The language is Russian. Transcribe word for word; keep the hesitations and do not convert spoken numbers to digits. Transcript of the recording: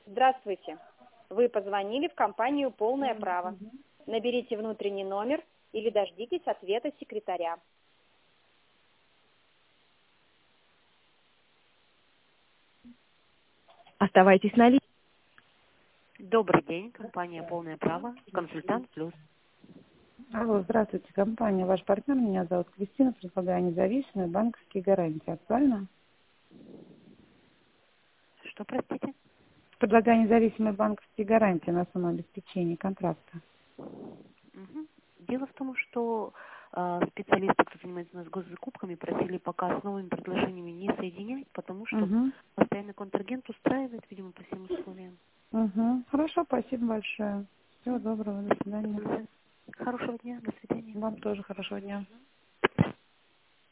Здравствуйте. Вы позвонили в компанию «Полное право». Наберите внутренний номер или дождитесь ответа секретаря. Оставайтесь на линии. Добрый день, компания «Полное право», консультант плюс. Алло, здравствуйте, компания. Ваш партнер, меня зовут Кристина, предлагаю независимые банковские гарантии. Актуально? Что, простите? Предлагаю независимые банковские гарантии на сумму обеспечения контракта. Мгм. Дело в том, что э, специалисты, кто занимается у нас госзакупками, просили пока с новыми предложениями не соединять, потому что Угу. постоянный контрагент устраивает, видимо, по всем условиям. Угу. Хорошо, спасибо большое. Всего доброго, до свидания. Хорошего дня, до свидания. Вам тоже хорошего дня.